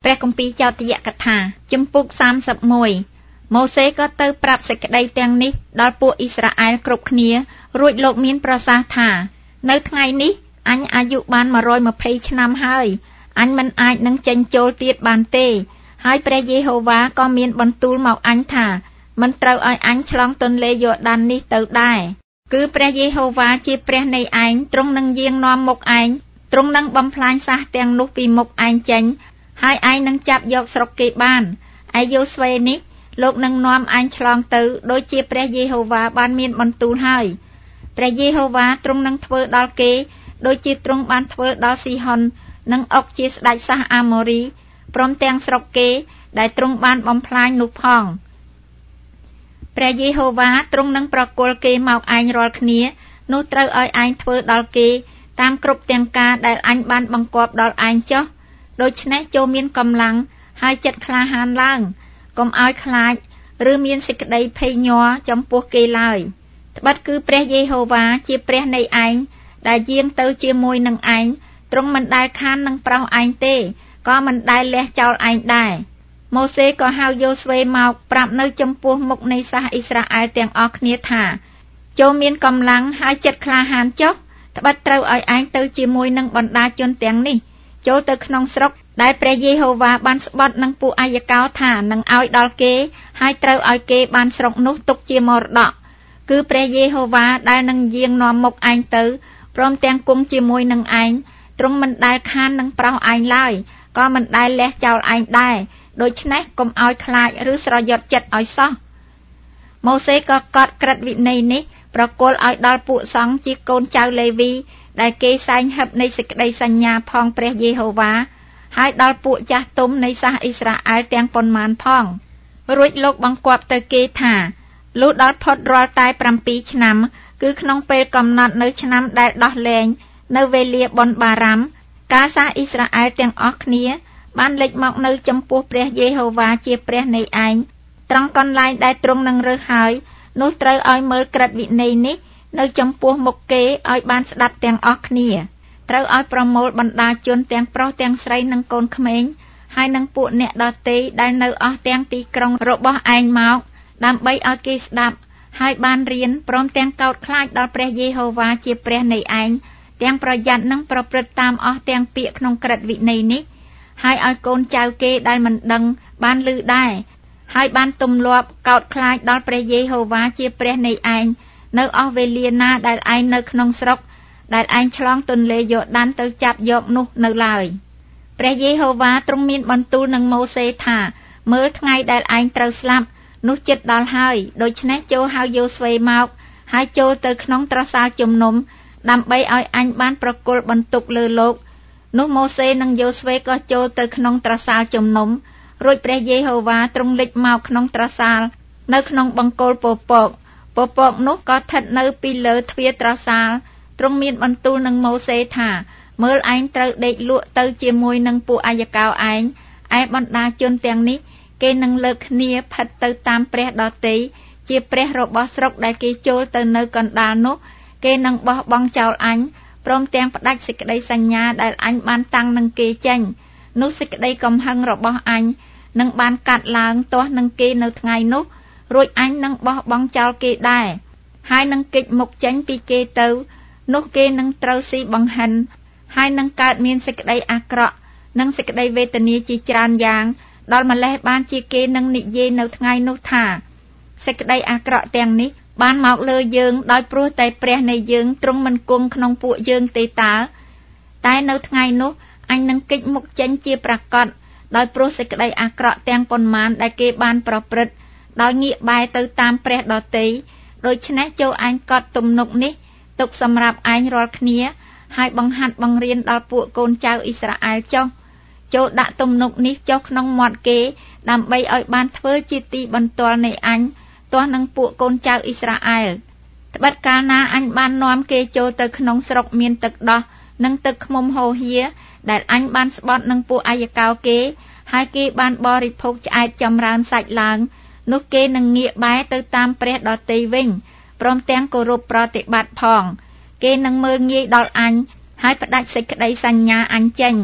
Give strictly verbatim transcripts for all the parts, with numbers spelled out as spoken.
ព្រះគម្ពីរចោទយកថាជំពូកសាមសិបមួយម៉ូសេក៏ទៅប្រាប់សេចក្តីទាំងនេះដល់ពួកអ៊ីស្រាអែលគ្រប់គ្នារួចលោកមានប្រសាសន៍ថានៅថ្ងៃនេះអញអាយុបានmột trăm hai mươiឆ្នាំហើយអញមិនអាចនឹងចេញចូលទៀតបានទេហើយព្រះយេហូវ៉ាក៏មានបន្ទូលមកអញថាមិនត្រូវឲ្យអញឆ្លងទន្លេយ៉ូដាននេះទៅដែរគឺព្រះយេហូវ៉ាជាព្រះនៃឯងទ្រង់នឹងយាងនាំមុខឯងទ្រង់នឹងបំផ្លាញសះទាំងនោះពីមុខឯងចេញហើយឯងនឹងចាប់យកស្រុកគេបានឯយូស្វេនេះលោកនឹងនាំឯងឆ្លងទៅដូចជាព្រះយេហូវ៉ាបានមានបន្ទូលហើយព្រះយេហូវ៉ាទ្រង់នឹងធ្វើដល់គេដូចជាទ្រង់បានធ្វើដល់ស៊ីហុននិងអុកជាស្ដេចសាសអាម៉ូរីព្រមទាំងស្រុកគេដែលទ្រង់បានបំផ្លាញនោះផងព្រះយេហូវ៉ាទ្រង់នឹងប្រគល់គេមកឯងរាល់គ្នានោះត្រូវឲ្យឯងធ្វើដល់គេតាមគ្រប់ទាំងការដែលអញបានបង្គាប់ដល់ឯងចុះដូច្នេះចូលមានកម្លាំងហើយចិត្តក្លាហានឡើងកុំឲ្យខ្លាចឬមានសេចក្តីភ័យញ័រចំពោះគេឡើយត្បិតគឺព្រះយេហូវ៉ាជាព្រះនៃឯងដែលយាងទៅជាមួយនឹងឯងទ្រង់មិនដែលខាននឹងប្រោសឯងទេក៏មិនដែលលះចោលឯងដែរម៉ូសេក៏ហៅយូស្វេមកប្រាប់នៅចំពោះមុខនៃសាសអ៊ីស្រាអែលទាំងអស់គ្នាថាចូលមានកម្លាំងហើយចិត្តក្លាហានចុះត្បិតត្រូវឲ្យឯងទៅជាមួយនឹងបណ្ដាជនទាំងនេះចូលទៅក្នុងស្រុកដែលព្រះយេហូវ៉ាបានស្បត់នឹងពួកអាយកោថានឹងឲ្យដល់គេហើយត្រូវឲ្យគេបានស្រុកនោះទុកជាមរតកគឺព្រះយេហូវ៉ាដែលនឹងយាងនាំមុខឯងទៅព្រមទាំងគង់ជាមួយនឹងឯងទ្រង់មិនដែលខាននឹងប្រោសឯងឡើយក៏មិនដែលលះចោលឯងដែរដូច្នេះកុំឲ្យខ្លាចឬស្រយត់ចិត្តឲ្យសោះម៉ូសេក៏កត់ក្រឹតវិន័យនេះប្រគល់ឲ្យដល់ពួកសង្ឃជាកូនចៅលេវីដែលគេសែងហឹបនៃសេចក្តីសញ្ញាផងព្រះយេហូវ៉ាហើយដល់ពួកចាស់ទុំនៃសាសអ៊ីស្រាអែលទាំងប៉ុន្មានផងរួចលោកបង្គាប់ទៅគេថាលុះដល់ផុតរាល់តែ7ឆ្នាំគឺក្នុងពេលកំណត់នៅឆ្នាំដែលដោះលែងនៅវេលាបុណ្យបារាំការសាសអ៊ីស្រាអែលទាំងអស់គ្នាបានលេចមកនៅចំពោះព្រះយេហូវ៉ាជាព្រះនៃឯងត្រង់កន្លែងដែលទ្រង់នឹងរើសហើយនោះត្រូវឲ្យមើលក្រឹតវិន័យនេះនៅចំពោះមុខគេឲ្យបានស្ដាប់ទាំងអស់គ្នាត្រូវឲ្យប្រមូលបណ្ដាជនទាំងប្រុសទាំងស្រីនិងកូនក្មេងហើយនិងពួកអ្នកដទៃដែលនៅអស់ទាំងទីក្រុងរបស់ឯងមកដើម្បីឲ្យគេស្ដាប់ហើយបានរៀនព្រមទាំងកោតខ្លាចដល់ព្រះយេហូវ៉ាជាព្រះនៃឯងទាំងប្រយ័ត្ននិងប្រព្រឹត្តតាមអស់ទាំងពាក្យក្នុងក្រឹតវិន័យនេះហើយឲ្យកូនចៅគេដែលមិនដឹងបានឮដែរហើយបានទម្លាប់កោតខ្លាចដល់ព្រះយេហូវ៉ាជាព្រះនៃឯងនៅអស់វេលាណាដែលឯងនៅក្នុងស្រុកដែលឯងឆ្លងទន្លេយ៉ូដានទៅចាប់យកនោះនៅឡើយព្រះយេហូវ៉ាទ្រង់មានបន្ទូលនឹងម៉ូសេថាមើលថ្ងៃដែលឯងត្រូវស្លាប់នោះជិតដល់ហើយដូច្នេះចូលហៅយូស្វេមកហើយចូលទៅក្នុងត្រសាលជំនុំដើម្បីឲ្យអញបានប្រគល់បន្ទុកលើលោកនោះម៉ូសេនិងយូស្វេក៏ចូលទៅក្នុងត្រសាលជំនុំរួចព្រះយេហូវ៉ាទ្រង់លេចមកក្នុងត្រសាលនៅក្នុងបង្គោលពពកពពកនោះក៏ស្ថិតនៅពីលើទ្វារត្រសាលទ្រង់មានបន្ទូលនឹងម៉ូសេថាមើលឯងត្រូវដេកលក់ទៅជាមួយនឹងពួកអាយកោឯងឯបណ្ដាជនទាំងនេះគេនឹងលើកគ្នាផិតទៅតាមព្រះដទៃជាព្រះរបស់ស្រុកដែលគេចូលទៅនៅកណ្ដាលនោះគេនឹងបោះបង់ចោលអញព្រមទាំងផ្ដាច់សេចក្តីសញ្ញាដែលអញបានតាំងនឹងគេចេញនោះសេចក្តីកំហឹងរបស់អញនឹងបានកាត់ឡើងទាស់នឹងគេនៅថ្ងៃនោះរួចអញនឹងបោះបង់ចោលគេដែរហើយនឹងគេចមុខចេញពីគេទៅនោះគេនឹងត្រូវស៊ីបង្ហិនហើយនឹងកើតមានសេចក្តីអាក្រក់និងសេចក្តីវេទនាជាច្រើនយ៉ាងដល់ម្លេះបានជាគេនឹងនិយាយនៅថ្ងៃនោះថាសេចក្តីអាក្រក់ទាំងនេះបានមកលើយើងដោយព្រោះតែព្រះនៃយើងទ្រង់មិនគង់ក្នុងពួកយើងទេតើតែនៅថ្ងៃនោះអញនឹងគេចមុខចេញជាប្រាកដដោយព្រោះសេចក្តីអាក្រក់ទាំងប៉ុន្មានដែលគេបានប្រព្រឹត្តដោយងាកបែរទៅតាមព្រះដទៃដូច្នេះចូលអញកត់ទំនុកនេះទុកសម្រាប់ឯងរាល់គ្នាហើយបង្ហាត់បង្រៀនដល់ពួកកូនចៅអ៊ីស្រាអែលចុះចូលដាក់ទំនុកនេះចុះក្នុងមាត់គេដើម្បីឲ្យបានធ្វើជាទីបន្ទាល់នៃអញទាស់នឹងពួកកូនចៅអ៊ីស្រាអែលត្បិតកាលណាអញបាននាំគេចូលទៅក្នុងស្រុកមានទឹកដោះនិងទឹកឃ្មុំហូរហៀដែលអញបានស្បត់នឹងពួកអាយកោគេហើយគេបានបរិភោគឆ្អែតចម្រើនសាច់ឡើងនោះគេនឹងងាកបែរទៅតាមព្រះដទៃវិញព្រមទាំងគោរពប្រតិបត្តិផងគេនឹងមើលងាយដល់អញហើយផ្ដាច់សេចក្តីសញ្ញាអញចេញ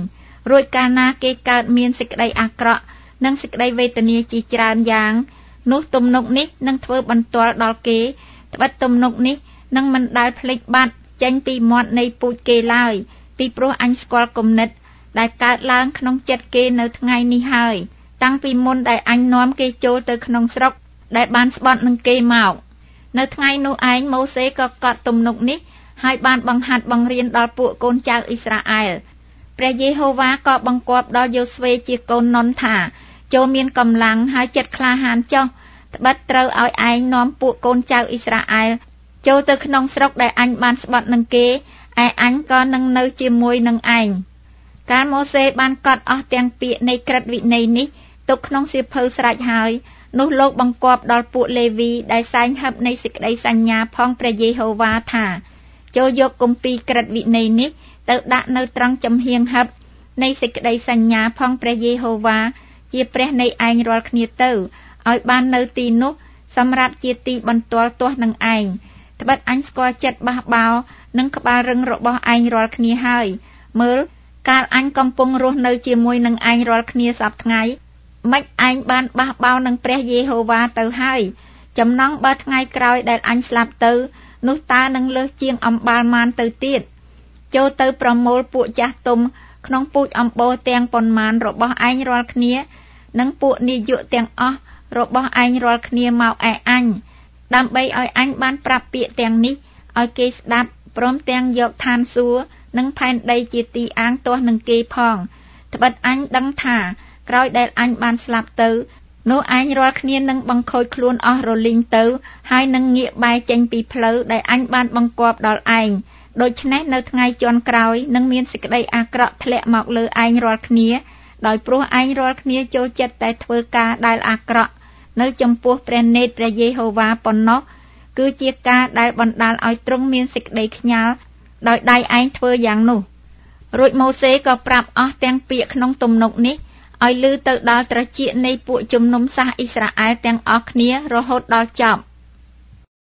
រួចកាលណាគេកើតមានសេចក្តីអាក្រក់និងសេចក្តីវេទនាជាច្រើនយ៉ាងនោះទំនុកនេះនឹងធ្វើបន្ទាល់ដល់គេត្បិតទំនុកនេះនឹងមិនដែលភ្លេចបាត់ចេញពីមាត់នៃពូជគេឡើយពីព្រោះអញស្គាល់គំនិតដែលកើតឡើងក្នុងចិត្តគេនៅថ្ងៃនេះហើយតាំងពីមុនដែលអញនាំគេចូលទៅក្នុងស្រុកដែលបានស្បត់នឹងគេមកនៅថ្ងៃនោះឯងម៉ូសេក៏កត់ទំនុកនេះហើយបានបង្ហាត់បង្រៀនដល់ពួកកូនចៅអ៊ីស្រាអែលព្រះយេហូវ៉ាក៏បង្គាប់ដល់យូស្វេជាកូននុនថាចូលមានកម្លាំងហើយចិត្តក្លាហានចុះត្បិតត្រូវឲ្យឯងនាំពួកកូនចៅអ៊ីស្រាអែលចូលទៅក្នុងស្រុកដែលអញបានស្បត់នឹងគេឯអញក៏នឹងនៅជាមួយនឹងឯងកាលម៉ូសេបានកត់អស់ទាំងពាក្យនៃក្រឹតវិន័យនេះទុកក្នុងសៀវភៅស្រេចហើយនោះលោកបង្គាប់ដល់ពួកលេវីដែលសែងហឹបនៃសេចក្តីសញ្ញាផងព្រះយេហូវ៉ាថាចូលយកគម្ពីរក្រឹតវិន័យនេះទៅដាក់នៅត្រង់ចំហៀងហឹបនៃសេចក្តីសញ្ញាផងព្រះយេហូវ៉ាជាព្រះនៃឯងរាល់គ្នាទៅឲ្យបាននៅទីនោះសម្រាប់ជាទីបន្ទាល់ទាស់នឹងឯងត្បិតអញស្គាល់ចិត្តបះបោរនិងក្បាលរឹងរបស់ឯងរាល់គ្នាហើយមើលកាលអញកំពុងរស់នៅជាមួយនឹងឯងរាល់គ្នាសពថ្ងៃម៉េចឯងបានបះបោរនឹងព្រះយេហូវ៉ាទៅហើយចំណងបើថ្ងៃក្រោយដែលអញស្លាប់ទៅនោះតើនឹងលើសជាងអំបាលម៉ានទៅទៀតចូលទៅប្រមូលពួកចាស់ទុំក្នុងពូជអម្បូរទាំងប៉ុន្មានរបស់ឯងរាល់គ្នានិងពួកនាយកទាំងអស់របស់ឯងរាល់គ្នាមកឯអញដើម្បីឲ្យអញបានប្រាប់ពាក្យទាំងនេះឲ្យគេស្ដាប់ព្រមទាំងយកឋានសួគ៌និងផែនដីជាទីអាងទាស់នឹងគេផងត្បិតអញដឹងថាក្រោយដែលអញបានស្លាប់ទៅនោះឯងរាល់គ្នានឹងបង្ខូចខ្លួនអស់រលីងទៅហើយនឹងងាកបែរចេញពីផ្លូវដែលអញបានបង្គាប់ដល់ឯងដូច្នេះនៅថ្ងៃជាន់ក្រោយនឹងមានសេចក្តីអាក្រក់ធ្លាក់មកលើឯងរាល់គ្នាដោយព្រោះឯងរាល់គ្នាចូលចិត្តតែធ្វើការដែលអាក្រក់នៅចំពោះព្រះនេតព្រះយេហូវ៉ាប៉ុណ្ណោះគឺជាការដែលបណ្ដាលឲ្យទ្រង់មានសេចក្តីខ្ញាល់ដោយដៃឯងធ្វើយ៉ាងនោះរួចម៉ូសេក៏ប្រាប់អស់ទាំងពាក្យក្នុងទំនុកនេះឲ្យឮទៅដល់ត្រចៀកនៃពួកជំនុំសាសអ៊ីស្រាអែលទាំងអស់គ្នារហូតដល់ចប់